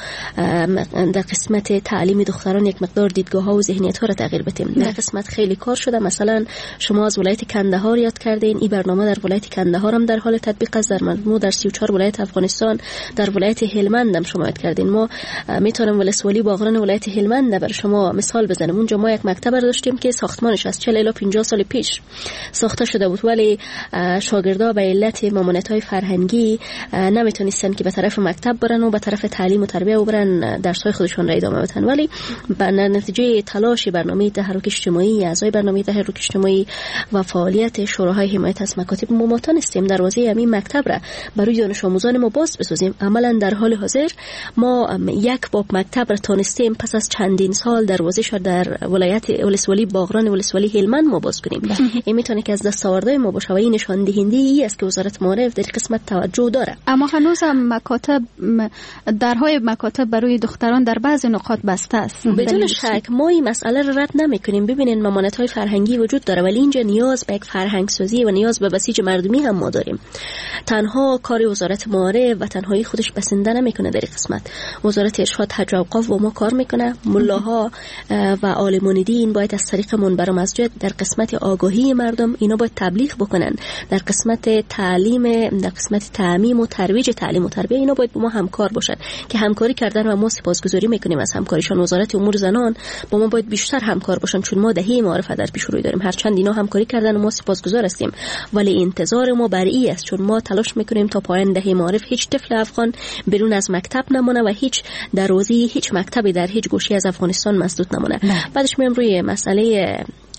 در قسمت تعلیم دختران یک مقدار دیدگاه‌ها و ذهنیت‌ها را تغییر بدیم. در قسمت خیلی کار شده. مثلا شما از ولایت کندهار یاد کردین، این برنامه در ولایت کندهار هم در حال تطبیق است، در مجموع در 34 ولایت افغانستان، در ولایت هلمند هم شما یاد کردین. ما میتونم ولسوالی باغران ولایت هلمند برای شما مثال بزنم. اونجا ما یک مکتب داشتیم که ساختمانش از 40 الی 50 سال پیش ساخته شده بود، ولی شاگردا به علت ممانعت‌های فرهنگی نمیتونستن که به طرف مکتب برن و به طرف تعلیم و تربیت برن درس‌های خودشون را ادامه بدن. ولی به نتیجه تلاش برنامه تحرک اجتماعی، اعضای برنامه تحرک اجتماعی و فعالیت شوراهای حمایت از مکاتب ما تونستیم دروازه همین مکتب را برای دانش آموزان ما باز بسازیم. عملا در حال حاضر ما یک باب مکتب را تونستیم پس از چندین سال دروازه‌اش در ولایت ولسوالی باغران ولسوالی هلمند ما باز کنیم. این میتونه که از دستاوردهای ما باشه و این نشان دهنده ای است که وزارت معارف در قسمت توجه داره. اما هنوز هم مکاتب درهای مکاتب برای دختران در بعضی نقاط بسته است. بدون شک ما این مسئله را رد نمی‌کنیم. ببینید ممانعت‌های فرهنگی وجود داره، ولی اینجا نیاز به یک فرهنگ سازی و نیاز به بسیج مردمی هم ما داریم. تنها کار وزارت معارف و تنهایی خودش بسنده نمیکنه. در این قسمت وزارت ارشاد حج و اوقاف و ما کار میکنه. ملاها و عالمان دین باید از طریق منبر و مسجد در قسمت آگاهی مردم اینا باید تبلیغ بکنن. در قسمت تعلیم، در قسمت تعمیم و ترویج تعلیم و تربیت اینا باید با ما همکار باشن که همکاری کردن و ما سپاسگزاری میکنیم از همکاریشان. وزارت امور زنان با ما باید بیشتر همکار باشن چون ما دهه معارف در پیش روی داریم. هرچند اینا همکاری کردن و ما سپاسگزار هستیم، ولی انتظار ما برای است چون ما تلاش میکنیم تا پایان دهه معارف هیچ طفل افغان بیرون از مکتب نمونه و هیچ دروازه هیچ مکتبی در هیچ گوشه از افغانستان مسدود نمونه. بعدش میام روی مسئله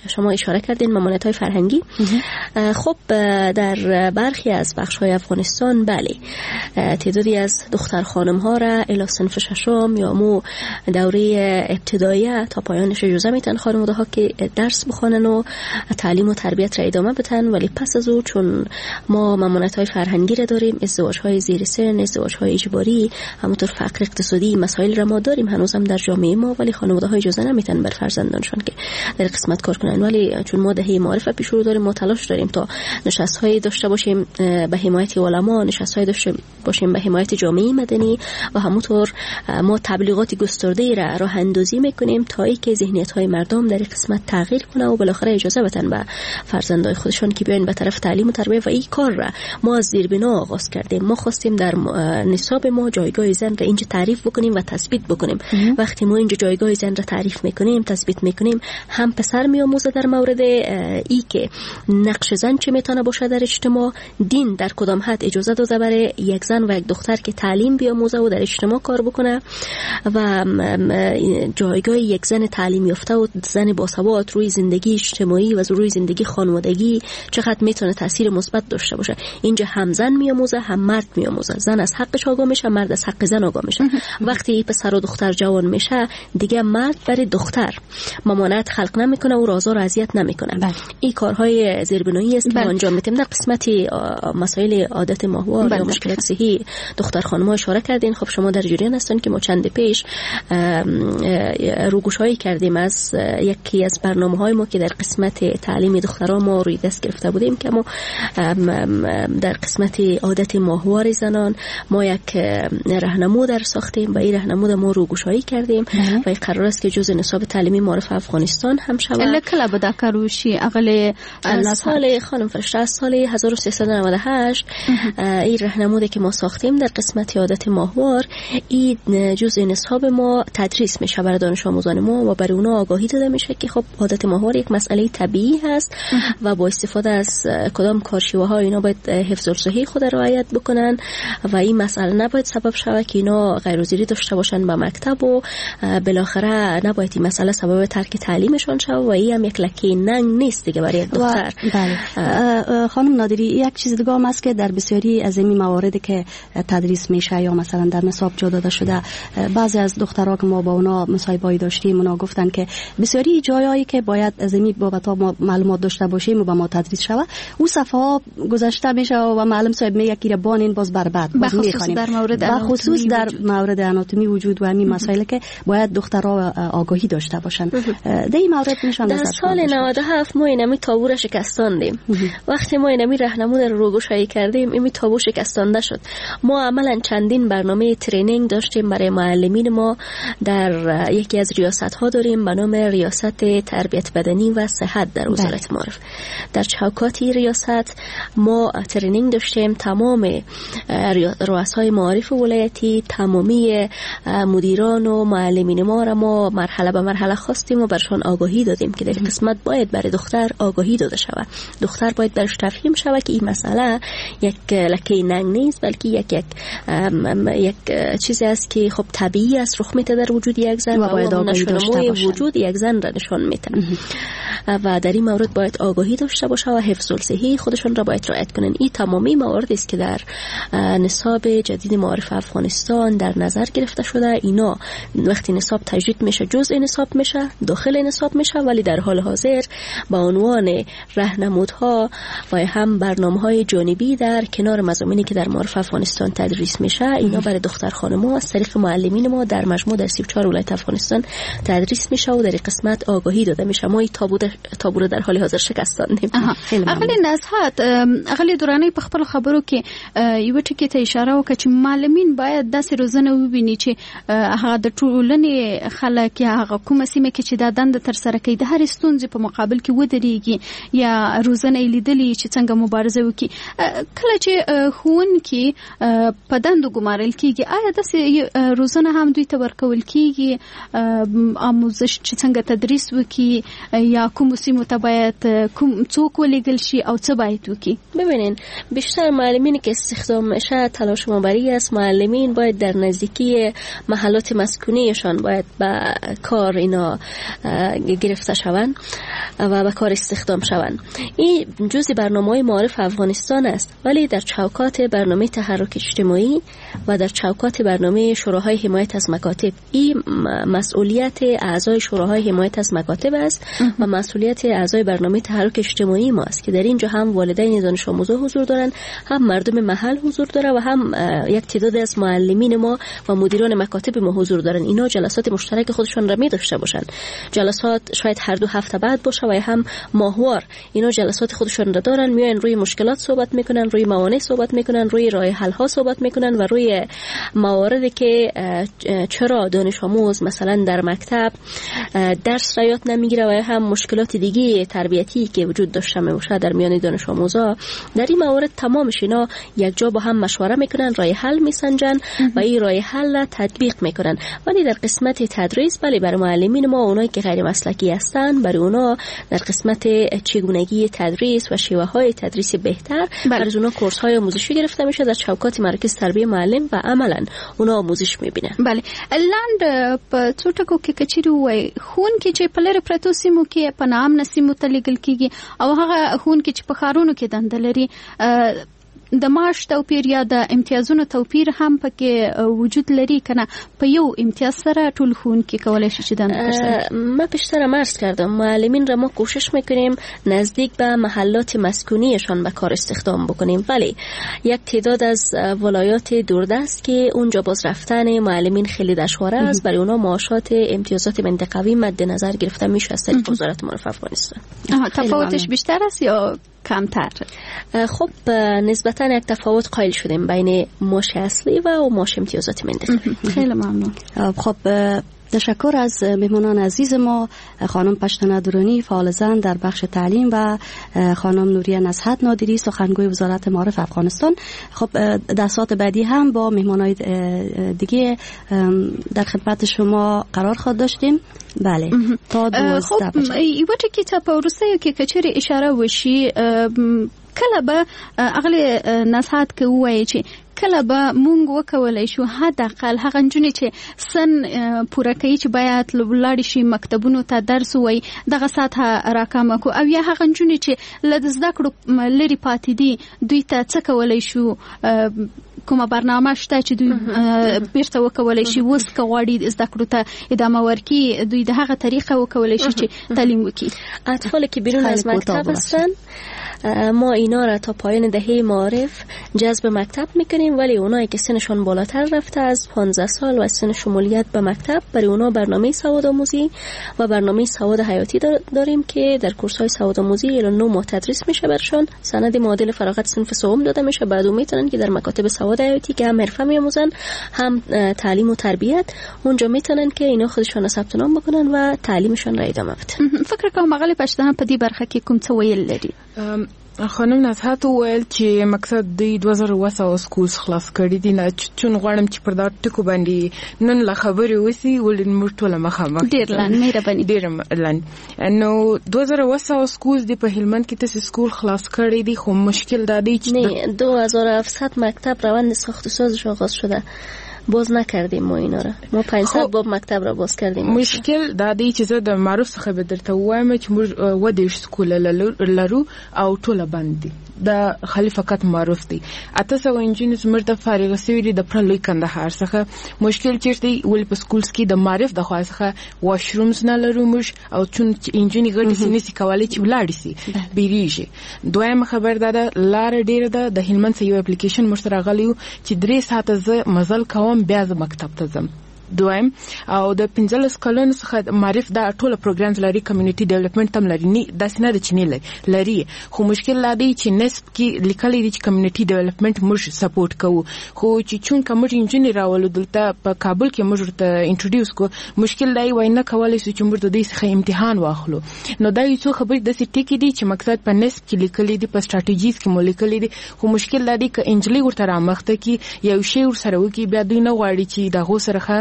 شما اشاره کردین ممانعت‌های فرهنگی. خب در برخی از بخش‌های افغانستان بله تعدادی از دختر خانم ها را الی صنف ششم یا مو دوره ابتداییه تا پایانش اجازه میتن خانواده ها که درس بخونن و تعلیم و تربیت را ادامه بدن، ولی پس از او چون ما ممانعت‌های فرهنگی را داریم، ازدواج‌های زیر سن، ازدواج‌های اجباری، همونطور فقر اقتصادی، مسائل را ما داریم هنوزم در جامعه ما، ولی خانواده ها اجازه نمیتن بر فرزندانشان که در قسمت کار کنن. ولی چون ما دهه معارف پیش رو داریم، ما تلاش داریم تا نشست‌های داشته باشیم به حمایت علما، نشست‌های داشته باشیم به حمایت جامعه مدنی و همونطور ما تبلیغات گسترده را راه اندازی میکنیم تا اینکه ذهنیت‌های مردم در قسمت تغییر کنه و بالاخره اجازه بدن به فرزندای خودشان که بیاین به طرف تعلیم و تربیت. و این کار را ما از زیربنا آغاز کردیم. ما خواستیم در نصاب ما جایگاه زن را اینجا تعریف بکنیم و تثبیت بکنیم. وقتی ما اینجا جایگاه زن را تعریف میکنیم، تثبیت میکنیم، هم پسر میآموزه در مورد ای که نقش زن چه میتونه باشه در اجتماع، دین در کدام حد اجازه داده برای یک زن و یک دختر که تعلیم بیاموزه و در اجتماع کار بکنه، و جایگاه یک زن تعلیم یافته و زن باسواد روی زندگی اجتماعی و روی زندگی خانوادگی چقدر میتونه تاثیر مثبت داشته باشه. اینجا هم زن میاموزه هم مرد میاموزه. زن از حقش آگاه میشه، مرد از حق زن آگاه میشه. وقتی پسر و دختر جوان میشه دیگه مرد برای دختر ممانعت خلق نمیکنه و آزار و اذیت نمیکنه. این کارهای زیربنایی است که انجام میدیم. در قسمتی مسائل عادت ماهوار یا مشکلات صحی دختر خانم‌ها اشاره کردین. خب شما در جریان هستین که ما چند پیش روگوشایی کردیم از یکی از برنامه‌های ما که در قسمت تعلیم دختران ما روی دست گرفته بودیم که ما در قسمت عادت ماهوار زنان ما یک راهنمود در ساختیم و این راهنمود ما روگوشایی کردیم و این قرار است که جزء نصاب تعلیمی معارف افغانستان هم شود. لکه بده کاروشی اقل سال خانم فرشته از سال 1398 این راهنمودی که ما ساختیم در قسمت عادت ماهوار این جزء نصاب ما تدریس میشه برای دانش آموزان ما و برای اونا آگاهی داده میشه که خب عادت ماهوار یک مسئله طبیعی هست و با استفاده از کدام کارشیوه ها اینا باید حفظ الصحه خود رعایت بکنن و این مسئله نباید سبب شود که اینا غیرحضوری داشته باشن به مکتب و بالاخره نباید این مسئله سبب ترک تعلیمشون شود و این هم یک لکه ننگ نیست دیگه برای یک دختر. خانم نادری یک چیز دیگه هم است که در بسیاری از این مواردی که تدریس میشه یا مثلا در نصاب جا داده شده، بعضی از دخترها که ما با اونا مصاحبه‌ای داشتیم اونا گفتن که بسیاری جایایی که باید از این بابت ما معلومات داشته باشیم و با ما تدریس شوه او صفحه گذاشته میشه و معلم صاحب میگه که بانین باز برباد باز میخوانیم به خصوص در مورد آناتومی وجود و همین مسائلی که باید دخترها آگاهی داشته باشن. در این مورد نشان در سال 97 ما اینمی تابو را شکستاندیم. وقتی ما اینمی راهنمود رو گشایی کردیم این تابو شکستانده شد. ما عملا چندین برنامه ترینینگ داشتیم برای معلمین ما. در یکی از ریاست ها داریم به نام ریاست تربیت بدنی و صحت در وزارت معارف. در چوکاتی ریاست ما ترینینگ داشتیم. تمام رؤسای معارف ولایتی، تمامی مدیران و معلمین ما را ما مرحله به مرحله خواستیم و برشان آگاهی دادیم که در قسمت باید برای دختر آگاهی داده شود. دختر باید برش تفهیم شود که این مسئله یک لکه ننگ نیست بلکه یک چیزی است که خب طبیعی است رخ میده در وجود یک زن و باید آگاهی داشته باشه. وجود یک زن را نشان میده و در این مورد باید آگاهی داشته باشه و حفظ الصحه خودشون را باید رعایت کنن. این تمامی مواردی است که در نصاب جدید معارف افغانستان در نظر گرفته شده. اینا وقتی نصاب تجدید میشه جزء نصاب میشه، داخل نصاب میشه، ولی در حال حاضر با عنوان راهنمودها و هم برنامه‌های جانبی در کنار مضامینی که در معارف افغانستان تدریس میشه اینا برای دختر خانم‌ها از طریق معلمین ما در مجموع در 34 ولایت افغانستان تدریس میشه و در این قسمت آگاهی داده میشه. ما این تابو رو در حال حاضر شکستاندیم. اقل نزهت اقل دورانه په خپل خبرو کې یو ټکی ته اشاره وکړه چې معلمین باید داسې روزنه وبیني چې هغه د ټولنې خلک یا هغه کومه سیمه کې چې دا دنده تر سره کوي د هر ستونزې په مقابل کې ودرېږي یا روزنه لیدلې چې څنګه مبارزه وکړي. کله چې ښوونکي په دندو ګمارل کېږي آیا داسې روزنه هم دوی ته ورکول کېږي آموزش چې څنګه تدریس وکړي یا کوم سیمو ته باید کوم څوک ولېږل شي او څه باید وکړي؟ ببینین بیشتر معلمینی که استخدام میشه تلاش ما برای است معلمین باید در نزدیکی محلات مسکونیشان باید به کار اینا گرفته شوند شوند و به کار استخدام شوند. این جزء برنامه‌های معارف افغانستان است، ولی در چوکات برنامه تحرک اجتماعی و در چوکات برنامه شوراهای حمایت از مکاتب این مسئولیت اعضای شوراهای حمایت از مکاتب است و مسئولیت اعضای برنامه تحرک اجتماعی ما است که در اینجا هم والدین دانش آموزا حضور دارند، هم مردم محل حضور داره و هم یک تعداد از معلمین ما و مدیران مکاتب ما حضور دارن. اینا جلسات مشترک خودشون را می داشته باشن. جلسات شاید هر 2 هفته بعد باشه و هم ماهوار اینا جلسات خودشون را دارن، میان روی مشکلات صحبت میکنن، روی موانع صحبت میکنن، روی راه حل ها صحبت میکنن و روی مواردی که چرا دانش آموز مثلا در مکتب درس را یاد نمیگیره و هم مشکلات دیگه تربیتی که وجود داشته میشه در میان دانش آموزا، در این موارد تمامش اینا یک جا با هم مشوره میکنن، راه حل میسنجن و این راه حل تطبیق میکنن. ولی در قسمت تدریس بله برای معلمین ما اونایی که غیر مسلکی هستن، برای اونا در قسمت چگونگی تدریس و شیوه های تدریس بهتر برای اونا کورس های آموزشی گرفته میشه در چوکات مرکز تربیه معلم و عملا اونا آموزش میبینن. بله لاند په څوټکو کې کچېری وای خون کې چې په لری پرتو سیمو کې په نام نسیمو تلګل کیږي او هغه خون کې چې په خارونو کې دند لري د معاش توپیر یا د امتیازونو توپیر هم پکې وجود لري کنه. په یو امتیاز سره ټول خون کې کولای شي چې دند ما پیشتر عرض کردم معلمین را ما کوشش میکنیم نزدیک به محلات مسکونیشان به کار استخدام بکنیم، ولی یک تعداد از ولایات دوردست که اونجا باز رفتن معلمین خیلی دشواره است، برای اونا معاشات امتیازات منطقوی مد نظر گرفته میشه از طریق وزارت معارف افغانستان. تفاوتش بیشتر است یا کمتر؟ خب نسبتا یک تفاوت قائل شدیم بین معاش اصلی و معاش امتیازات منطقوی. خیلی ممنون. خب تشکر از مهمانان عزیز ما، خانم پشتنه درونی فعال زن در بخش تعلیم و خانم نوریه نصحت نادری سخنگوی وزارت معارف افغانستان. خب در ساعت بعدی هم با مهمانای دیگه در خدمت شما قرار خواهد داشتیم. بله تا 12 بجه. یو ټکی ته په ورسته کې کچري اشاره وشي کله به اغلی نصحت کې وایي چې کله به مونږ وکولای شو حداقل هغه نجونې چې سن پوره کوي چې باید لاړ شي مکتبونو ته درس وای دغه ساعت راکمه کو، او یا هغه نجونې چې له زده کړو لري پاتې دي دوی ته څه کولای شو، کومه برنامه شته چې دوی بیرته وکولای شي وس کواړي زده کړو ته ادامه ورکړي، دوی د هغه طریقه وکولای شي چې تعلیم وکړي. اطفالی که بیرون از مکتب هستن ما اینا را تا پایان دهه معارف جذب مکتب میکنیم، ولی اونایی که سنشون بالاتر رفته از 15 سال و سن شمولیت به مکتب، برای اونا برنامه سواد آموزی و برنامه سواد حیاتی داریم که در کورس های سواد آموزی الی 9 ماه تدریس میشه برشون، سند معادل فراغت صنف سوم داده میشه، بعد اون میتونن که در مکاتب سواد حیاتی که هم حرفه میآموزن هم تعلیم و تربیت اونجا میتونن که اینا خودشون ثبت نام بکنن و تعلیمشون را ادامه بدن. فکر کوم مغلی پښتانه په دې برخه کې کوم څه ویل لري؟ خانم نصحت وویل چې مقصد د 2000 سکولز خلاص کړي دي، نه چون غواړم چې پر دا ټکو باندې نن لا خبرې وسی ولې موږ ټول مخامخ ډیر لاند مهرباني ډیر لاند نو 2000 سکولز د په هلمند کې تاسو سکول خلاص کړي دي، خو مشکل دا دی چې 2700 مکتب روند ساخت و سازش آغاز شده، باز نکردیم ما اینا را، ما 500 باب مکتب را باز کردیم. مشکل دا دی چې زه د معروف څخه به درته وایم چې موږ ودیش سکول لرو او ټوله باندې د خلی فقط معروف دی. 800 انجینرز مرده فارغ شوي دي د پرلوی کندهار څخه. مشکل چیرته ول په سکولز کې د معرف د خاصه واشرومز نه لرو موږ، او چون انجینری غړي سینې کولای چې ولاړ شي بیریږي. دویم خبر ده لار ډیره ده د هلمند څخه یو اپلیکیشن مشترک غلیو چې 3 ساعته ز مزل کوم بیا ز مکتب ته ځم. دویم او د 15 کلونو څخه معرف دا ټول پروګرامز لري، کمیونټي ډیولپمنٹ تم لري، نه داسې نه د چینه لري، خو مشکل لا دی چې نسب کې لیکلي دي چې کمیونټي ډیولپمنٹ موږ سپورټ کوو، خو چې چون کوم انجینر راولو دلته په کابل کې موږ ته انټروډیوس کو، مشکل دی وای نه کولای شو چې موږ د دې څخه امتحان واخلو. نو دا یو څه خبرې د سټیکې دي چې مقصد په نسب کې لیکلي دي، په سټریټیجیز کې مو لیکلي دي، خو مشکل دا دی ک انجلی ورته رامخته کې یو شی ور سره وکي بیا دوی نه غواړي چې دغه سره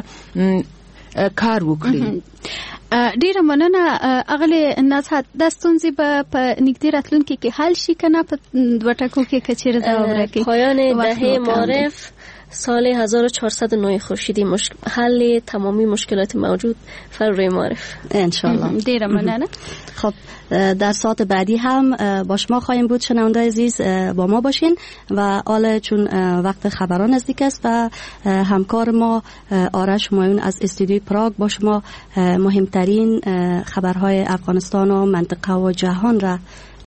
کار وکړي. ډیره مننه اغلی نصحت. د ستونزې په نږدې راتلونکي کې حل شي کنه په دوه ټکو کې کچېره دا ورکه پایان دهه معارف سال 1409 خورشیدی حل تمامی مشکلات موجود فر معرف ان شاء الله. ډیره مننه. خب در ساعت بعدی هم با شما خواهیم بود. شنونده عزیز با ما باشین و حالا چون وقت خبران نزدیک است و همکار ما آرش همایون از استودیوی پراگ با شما مهمترین خبرهای افغانستان و منطقه و جهان را